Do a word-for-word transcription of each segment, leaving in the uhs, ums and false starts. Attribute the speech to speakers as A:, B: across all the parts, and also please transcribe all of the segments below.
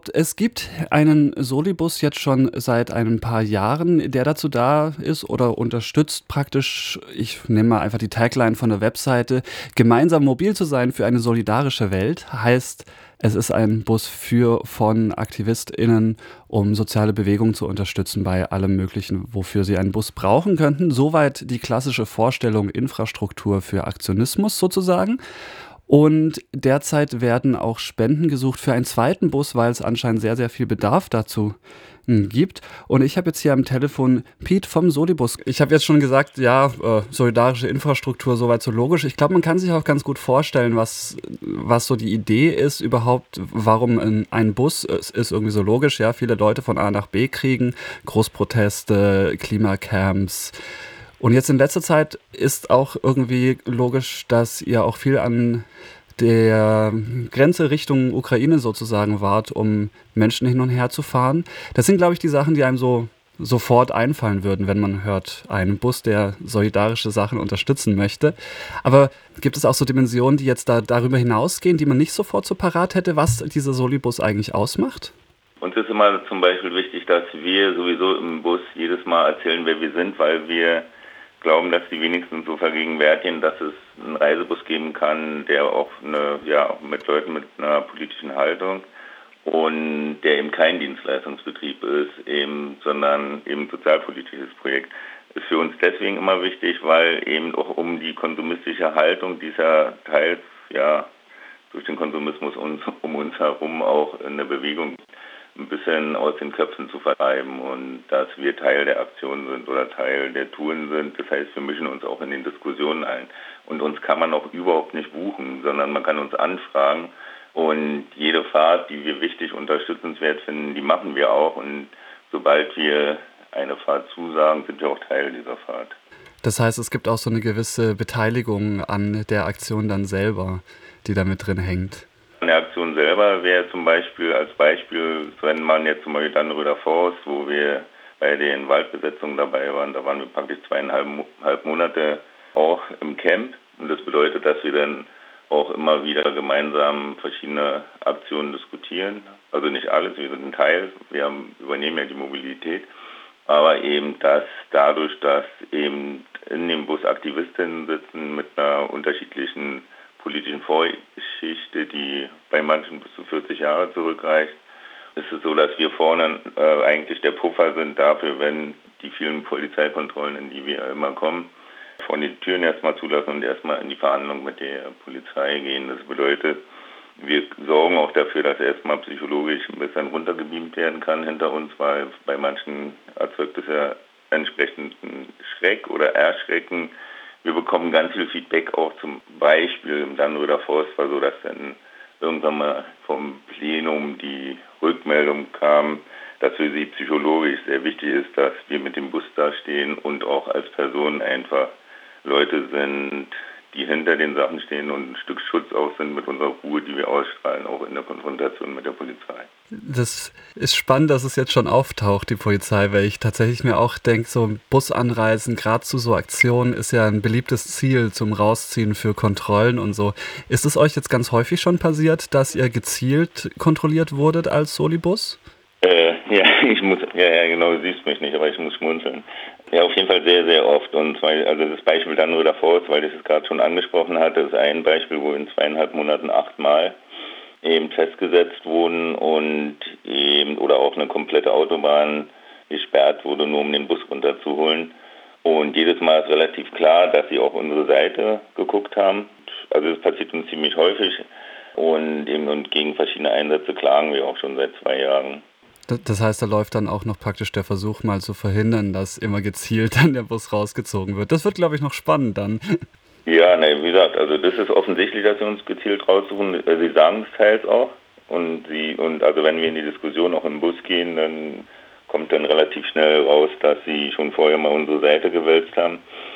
A: Es gibt einen Solibus jetzt schon seit ein paar Jahren, der dazu da ist oder unterstützt praktisch, ich nehme mal einfach die Tagline von der Webseite, gemeinsam mobil zu sein für eine solidarische Welt. Heißt, es ist ein Bus für, von AktivistInnen, um soziale Bewegungen zu unterstützen bei allem Möglichen, wofür sie einen Bus brauchen könnten. Soweit die klassische Vorstellung Infrastruktur für Aktionismus sozusagen. Und derzeit werden auch Spenden gesucht für einen zweiten Bus, weil es anscheinend sehr, sehr viel Bedarf dazu hm, gibt. Und ich habe jetzt hier am Telefon Piet vom Solibus. Ich habe jetzt schon gesagt, ja, äh, solidarische Infrastruktur, soweit so logisch. Ich glaube, man kann sich auch ganz gut vorstellen, was, was so die Idee ist überhaupt, warum ein, ein Bus, es ist irgendwie so logisch, ja, viele Leute von A nach B kriegen, Großproteste, Klimacamps. Und jetzt in letzter Zeit ist auch irgendwie logisch, dass ihr auch viel an der Grenze Richtung Ukraine sozusagen wart, um Menschen hin und her zu fahren. Das sind, glaube ich, die Sachen, die einem so sofort einfallen würden, wenn man hört, einen Bus, der solidarische Sachen unterstützen möchte. Aber gibt es auch so Dimensionen, die jetzt da darüber hinausgehen, die man nicht sofort so parat hätte, was dieser Solibus eigentlich ausmacht?
B: Uns ist immer zum Beispiel wichtig, dass wir sowieso im Bus jedes Mal erzählen, wer wir sind, weil wir glauben, dass die wenigsten so vergegenwärtigen, dass es einen Reisebus geben kann, der auch eine, ja, mit Leuten mit einer politischen Haltung und der eben kein Dienstleistungsbetrieb ist, eben, sondern eben ein sozialpolitisches Projekt. Ist für uns deswegen immer wichtig, weil eben auch um die konsumistische Haltung dieser teils ja durch den Konsumismus uns, um uns herum auch eine Bewegung ein bisschen aus den Köpfen zu vertreiben und dass wir Teil der Aktion sind oder Teil der Touren sind. Das heißt, wir mischen uns auch in den Diskussionen ein. Und uns kann man auch überhaupt nicht buchen, sondern man kann uns anfragen. Und jede Fahrt, die wir wichtig unterstützenswert finden, die machen wir auch. Und sobald wir eine Fahrt zusagen, sind wir auch Teil dieser Fahrt.
A: Das heißt, es gibt auch so eine gewisse Beteiligung an der Aktion dann selber, die da mit drin hängt.
B: An der Aktion selber wäre zum Beispiel als Beispiel, wenn man jetzt zum Beispiel Dannröder Forst, wo wir bei den Waldbesetzungen dabei waren, da waren wir praktisch zweieinhalb Monate auch im Camp. Und das bedeutet, dass wir dann auch immer wieder gemeinsam verschiedene Aktionen diskutieren. Also nicht alles, wir sind ein Teil, wir haben, übernehmen ja die Mobilität. Aber eben, dass dadurch, dass eben in dem Bus Aktivistinnen sitzen mit einer unterschiedlichen politischen Vorgeschichte, die bei manchen bis zu vierzig Jahre zurückreicht, ist es so, dass wir vorne äh, eigentlich der Puffer sind dafür, wenn die vielen Polizeikontrollen, in die wir immer kommen, von den Türen erstmal zulassen und erstmal in die Verhandlung mit der Polizei gehen. Das bedeutet, wir sorgen auch dafür, dass erstmal psychologisch ein bisschen runtergebeamt werden kann hinter uns, weil bei manchen erzeugt es ja entsprechenden Schreck oder Erschrecken. Wir bekommen ganz viel Feedback, auch zum Beispiel im Dannröder Forst war so, dass dann irgendwann mal vom Plenum die Rückmeldung kam, dass für sie psychologisch sehr wichtig ist, dass wir mit dem Bus da stehen und auch als Personen einfach Leute sind, die hinter den Sachen stehen und ein Stück Schutz auch sind mit unserer Ruhe, die wir ausstrahlen, auch in der Konfrontation mit der Polizei.
A: Das ist spannend, dass es jetzt schon auftaucht, die Polizei, weil ich tatsächlich mir auch denke, so Busanreisen, gerade zu so Aktionen, ist ja ein beliebtes Ziel zum Rausziehen für Kontrollen und so. Ist es euch jetzt ganz häufig schon passiert, dass ihr gezielt kontrolliert wurdet als Solibus?
B: Äh, ja, ich muss, ja, ja, genau, du siehst mich nicht, aber ich muss schmunzeln. Ja, auf jeden Fall sehr, sehr oft. Und zwar, also das Beispiel Dannröder Forst, weil ich es gerade schon angesprochen hatte, ist ein Beispiel, wo in zweieinhalb Monaten achtmal eben festgesetzt wurden und eben oder auch eine komplette Autobahn gesperrt wurde, nur um den Bus runterzuholen. Und jedes Mal ist relativ klar, dass sie auf unsere Seite geguckt haben. Also das passiert uns ziemlich häufig und eben und gegen verschiedene Einsätze klagen wir auch schon seit zwei Jahren.
A: Das heißt, da läuft dann auch noch praktisch der Versuch, mal zu verhindern, dass immer gezielt dann der Bus rausgezogen wird. Das wird, glaube ich, noch spannend dann.
B: Ja, ne, wie gesagt, also das ist offensichtlich, dass sie uns gezielt raussuchen. Sie sagen es teils auch. Und sie, und also wenn wir in die Diskussion auch im Bus gehen, dann kommt dann relativ schnell raus, dass sie schon vorher mal unsere Seite gewälzt haben.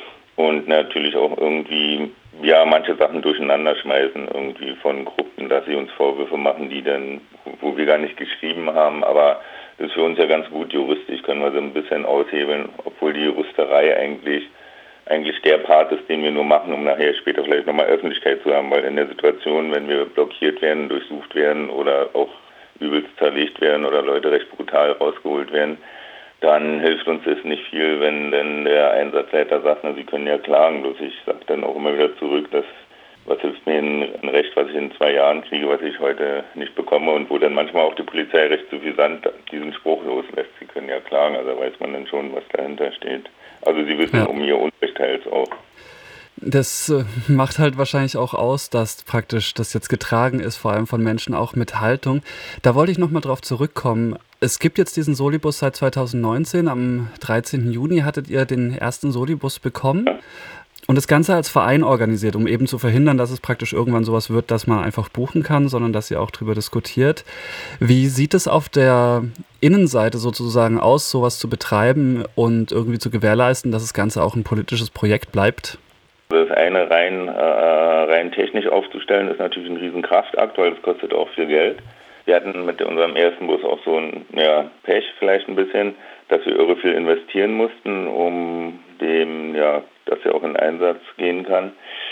B: Und natürlich auch irgendwie, ja, manche Sachen durcheinander schmeißen, irgendwie von Gruppen, dass sie uns Vorwürfe machen, die dann, wo wir gar nicht geschrieben haben. Aber das ist für uns ja ganz gut juristisch, können wir so ein bisschen aushebeln, obwohl die Juristerei eigentlich eigentlich der Part ist, den wir nur machen, um nachher später vielleicht nochmal Öffentlichkeit zu haben, weil in der Situation, wenn wir blockiert werden, durchsucht werden oder auch übelst zerlegt werden oder Leute recht brutal rausgeholt werden, dann hilft uns das nicht viel, wenn denn der Einsatzleiter sagt, na, Sie können ja klagen. Bloß ich sage dann auch immer wieder zurück, dass was hilft mir ein Recht, was ich in zwei Jahren kriege, was ich heute nicht bekomme und wo dann manchmal auch die Polizei recht suffisant diesen Spruch loslässt. Sie können ja klagen, also weiß man dann schon, was dahinter steht. Also Sie wissen ja um Ihr Unrecht teils auch.
A: Das äh, macht halt wahrscheinlich auch aus, dass praktisch das jetzt getragen ist, vor allem von Menschen auch mit Haltung. Da wollte ich nochmal drauf zurückkommen. Es gibt jetzt diesen Solibus seit zweitausendneunzehn. Am dreizehnten Juni hattet ihr den ersten Solibus bekommen.
B: Ja.
A: Und das Ganze als Verein organisiert, um eben zu verhindern, dass es praktisch irgendwann sowas wird, dass man einfach buchen kann, sondern dass ihr auch drüber diskutiert. Wie sieht es auf der Innenseite sozusagen aus, sowas zu betreiben und irgendwie zu gewährleisten, dass das Ganze auch ein politisches Projekt bleibt?
B: Das eine rein, äh, rein technisch aufzustellen, ist natürlich ein Riesenkraftakt, weil das kostet auch viel Geld. Wir hatten mit unserem ersten Bus auch so ein ja, Pech vielleicht ein bisschen, dass wir irre viel investieren mussten, um dem, ja, dass er auch in Einsatz gehen kann.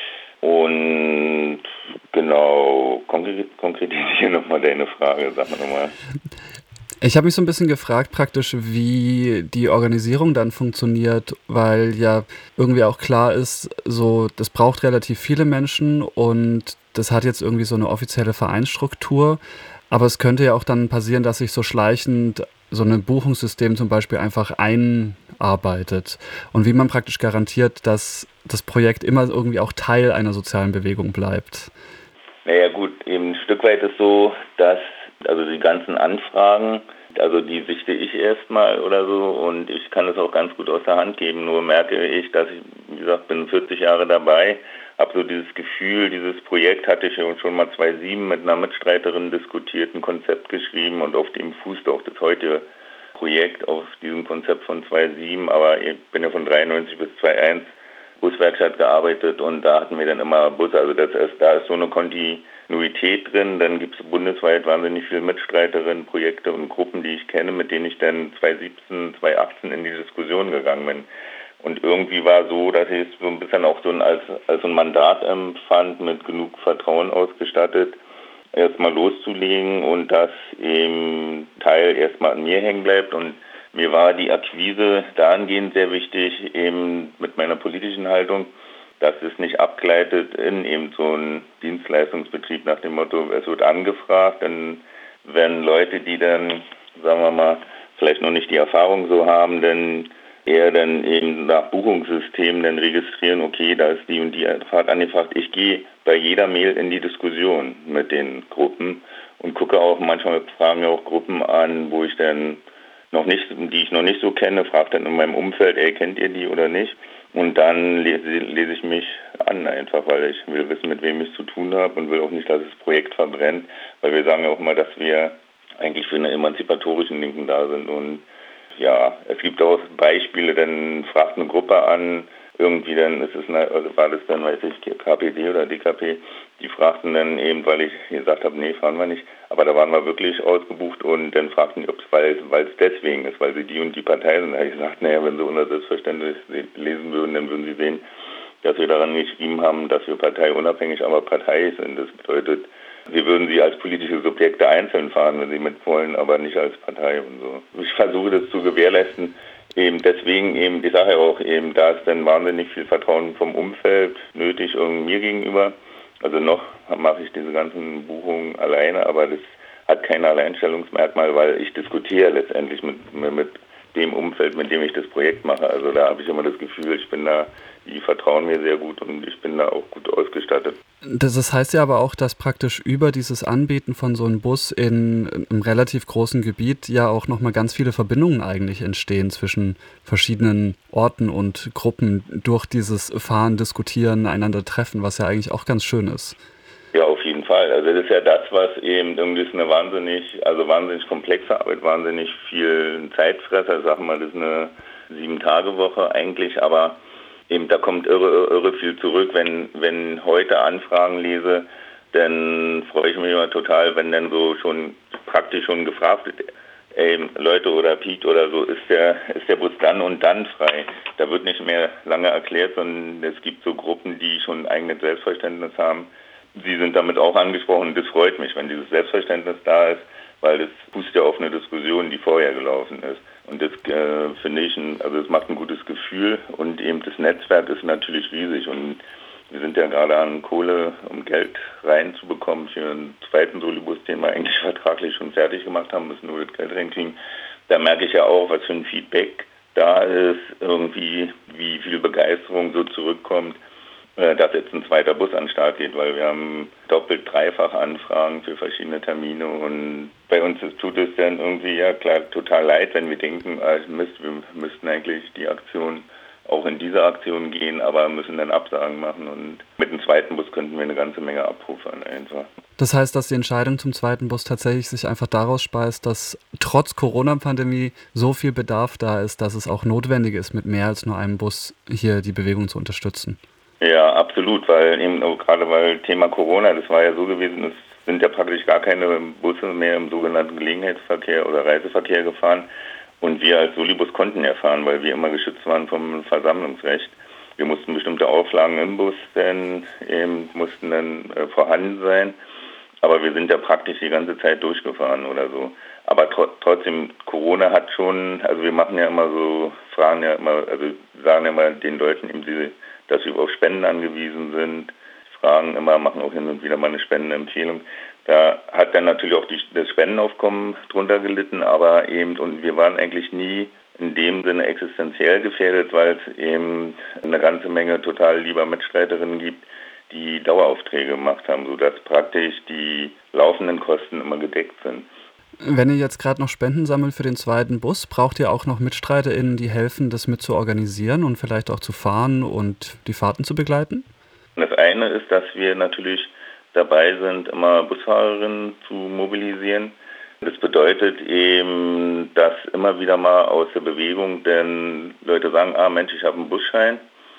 B: Und genau, konkretisiere nochmal deine Frage, sag mal nochmal.
A: Ich habe mich so ein bisschen gefragt praktisch, wie die Organisierung dann funktioniert, weil ja irgendwie auch klar ist, so das braucht relativ viele Menschen und das hat jetzt irgendwie so eine offizielle Vereinsstruktur. Aber es könnte ja auch dann passieren, dass sich so schleichend so ein Buchungssystem zum Beispiel einfach einarbeitet. Und wie man praktisch garantiert, dass das Projekt immer irgendwie auch Teil einer sozialen Bewegung bleibt.
B: Naja gut, eben ein Stück weit ist so, dass also die ganzen Anfragen, also die sichte ich erstmal oder so und ich kann es auch ganz gut aus der Hand geben, nur merke ich, dass ich, wie gesagt, bin vierzig Jahre dabei, habe so dieses Gefühl, dieses Projekt hatte ich schon mal zweitausendsieben mit einer Mitstreiterin diskutiert, ein Konzept geschrieben und auf dem fußt auch das heutige Projekt auf diesem Konzept von zweitausendsieben, aber ich bin ja von dreiundneunzig bis zweitausendeins Buswerkstatt gearbeitet und da hatten wir dann immer Busse, also das ist, da ist so eine Kontinuität drin, dann gibt es bundesweit wahnsinnig viele Mitstreiterinnen, Projekte und Gruppen, die ich kenne, mit denen ich dann zweitausendsiebzehn, zweitausendachtzehn in die Diskussion gegangen bin. Und irgendwie war so, dass ich es so ein bisschen auch so ein, als, als ein Mandat empfand, mit genug Vertrauen ausgestattet, erstmal loszulegen und dass eben Teil erstmal an mir hängen bleibt. Und mir war die Akquise dahingehend sehr wichtig, eben mit meiner politischen Haltung, dass es nicht abgleitet in eben so einen Dienstleistungsbetrieb nach dem Motto, es wird angefragt, dann werden Leute, die dann, sagen wir mal, vielleicht noch nicht die Erfahrung so haben, dann eher dann eben nach Buchungssystemen dann registrieren, okay, da ist die und die Fahrt angefragt. Ich gehe bei jeder Mail in die Diskussion mit den Gruppen und gucke auch, manchmal fragen ja auch Gruppen an, wo ich dann noch nicht, die ich noch nicht so kenne, frage dann in meinem Umfeld, ey, kennt ihr die oder nicht? Und dann lese, lese ich mich an einfach, weil ich will wissen, mit wem ich es zu tun habe und will auch nicht, dass das Projekt verbrennt, weil wir sagen ja auch mal, dass wir eigentlich für eine emanzipatorischen Linken da sind und ja, es gibt auch Beispiele, dann fragt eine Gruppe an, irgendwie dann ist es eine, also war das dann, weiß ich, K P D oder D K P, die fragten dann eben, weil ich gesagt habe, nee, fahren wir nicht, aber da waren wir wirklich ausgebucht und dann fragten die, ob es, weil, weil es deswegen ist, weil sie die und die Partei sind. Da habe ich gesagt, naja, wenn sie unser Selbstverständnis lesen würden, dann würden sie sehen, dass wir daran geschrieben haben, dass wir parteiunabhängig, aber Partei sind. Das bedeutet, wir würden sie als politische Subjekte einzeln fahren, wenn sie mit wollen, aber nicht als Partei und so. Ich versuche das zu gewährleisten. Eben deswegen eben, ich sage ja auch eben, da ist dann wahnsinnig viel Vertrauen vom Umfeld nötig und mir gegenüber. Also noch mache ich diese ganzen Buchungen alleine, aber das hat kein Alleinstellungsmerkmal, weil ich diskutiere letztendlich mit, mit dem Umfeld, mit dem ich das Projekt mache. Also da habe ich immer das Gefühl, ich bin da, die vertrauen mir sehr gut und ich bin da auch gut ausgestattet.
A: Das, das heißt ja aber auch, dass praktisch über dieses Anbieten von so einem Bus in einem relativ großen Gebiet ja auch nochmal ganz viele Verbindungen eigentlich entstehen zwischen verschiedenen Orten und Gruppen durch dieses Fahren, Diskutieren, einander treffen, was ja eigentlich auch ganz schön ist.
B: Ja, auf jeden Fall. Also das ist ja das, was eben irgendwie ist eine wahnsinnig, also wahnsinnig komplexe Arbeit, wahnsinnig viel Zeitfresser, sag mal, das ist eine Sieben-Tage-Woche eigentlich, aber eben da kommt irre, irre viel zurück. Wenn, wenn heute Anfragen lese, dann freue ich mich immer total, wenn dann so schon praktisch schon gefragt wird, ey, Leute oder Piet oder so, ist der, ist der Bus dann und dann frei. Da wird nicht mehr lange erklärt, sondern es gibt so Gruppen, die schon ein eigenes Selbstverständnis haben. Sie sind damit auch angesprochen und das freut mich, wenn dieses Selbstverständnis da ist, weil das fußt ja auf eine Diskussion, die vorher gelaufen ist. Und das äh, finde ich, ein, also es macht ein gutes Gefühl und eben das Netzwerk ist natürlich riesig und wir sind ja gerade an Kohle, um Geld reinzubekommen für einen zweiten Solibus, den wir eigentlich vertraglich schon fertig gemacht haben, müssen nur das Geld reinkriegen. Da merke ich ja auch, was für ein Feedback da ist, irgendwie, wie viel Begeisterung so zurückkommt, dass jetzt ein zweiter Bus an den Start geht, weil wir haben doppelt, dreifach Anfragen für verschiedene Termine und bei uns tut es dann irgendwie, ja klar, total leid, wenn wir denken, ah, Mist, wir müssten eigentlich die Aktion auch in diese Aktion gehen, aber müssen dann Absagen machen und mit dem zweiten Bus könnten wir eine ganze Menge abrufen einfach.
A: Das heißt, dass die Entscheidung zum zweiten Bus tatsächlich sich einfach daraus speist, dass trotz Corona-Pandemie so viel Bedarf da ist, dass es auch notwendig ist, mit mehr als nur einem Bus hier die Bewegung zu unterstützen.
B: Ja, absolut, weil eben auch gerade weil Thema Corona, das war ja so gewesen, es sind ja praktisch gar keine Busse mehr im sogenannten Gelegenheitsverkehr oder Reiseverkehr gefahren und wir als Solibus konnten ja fahren, weil wir immer geschützt waren vom Versammlungsrecht. Wir mussten bestimmte Auflagen im Bus, denn eben mussten dann äh, vorhanden sein, aber wir sind ja praktisch die ganze Zeit durchgefahren oder so. Aber tr- trotzdem, Corona hat schon, also wir machen ja immer so, fragen ja immer, also sagen ja immer den Leuten eben diese, dass wir auf Spenden angewiesen sind, fragen immer, machen auch hin und wieder mal eine Spendenempfehlung. Da hat dann natürlich auch die, das Spendenaufkommen drunter gelitten, aber eben, und wir waren eigentlich nie in dem Sinne existenziell gefährdet, weil es eben eine ganze Menge total lieber Mitstreiterinnen gibt, die Daueraufträge gemacht haben, sodass praktisch die laufenden Kosten immer gedeckt sind.
A: Wenn ihr jetzt gerade noch Spenden sammelt für den zweiten Bus, braucht ihr auch noch MitstreiterInnen, die helfen, das mit zu organisieren und vielleicht auch zu fahren und die Fahrten zu begleiten?
B: Das eine ist, dass wir natürlich dabei sind, immer Busfahrerinnen zu mobilisieren. Das bedeutet eben, dass immer wieder mal aus der Bewegung, denn Leute sagen, ah Mensch, ich habe einen Busschein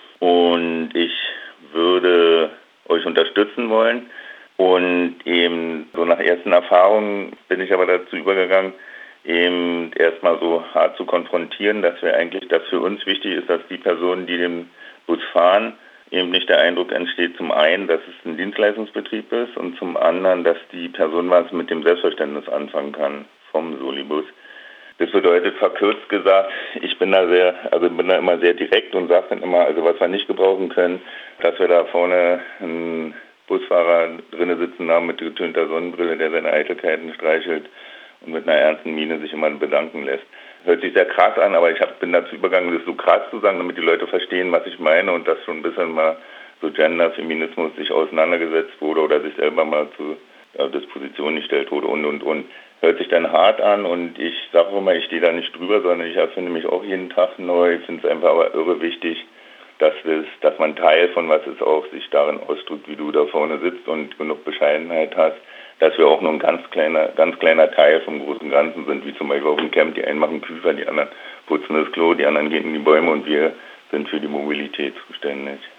B: und ich würde euch unterstützen wollen. Und eben so nach ersten Erfahrungen bin ich aber dazu übergegangen, eben erstmal so hart zu konfrontieren, dass wir eigentlich, dass für uns wichtig ist, dass die Personen, die den Bus fahren, eben nicht der Eindruck entsteht, zum einen, dass es ein Dienstleistungsbetrieb ist und zum anderen, dass die Person was mit dem Selbstverständnis anfangen kann vom Solibus. Das bedeutet, verkürzt gesagt, ich bin da sehr, also bin da immer sehr direkt und sage dann immer, also was wir nicht gebrauchen können, dass wir da vorne einen Busfahrer drinnen sitzen haben mit getönter Sonnenbrille, der seine Eitelkeiten streichelt und mit einer ernsten Miene sich immer bedanken lässt. Hört sich sehr krass an, aber ich hab, bin dazu übergegangen, das so krass zu sagen, damit die Leute verstehen, was ich meine und dass schon ein bisschen mal so Gender, Feminismus sich auseinandergesetzt wurde oder sich selber mal zu äh, Disposition gestellt wurde und, und, und. Hört sich dann hart an und ich sage auch immer, ich stehe da nicht drüber, sondern ich erfinde mich auch jeden Tag neu. Ich finde es einfach aber irre wichtig, dass, es, dass man Teil von was es auch sich darin ausdrückt, wie du da vorne sitzt und genug Bescheidenheit hast, dass wir auch nur ein ganz kleiner, ganz kleiner Teil vom großen Ganzen sind, wie zum Beispiel auf dem Camp. Die einen machen Küfer, die anderen putzen das Klo, die anderen gehen in die Bäume und wir sind für die Mobilität zuständig.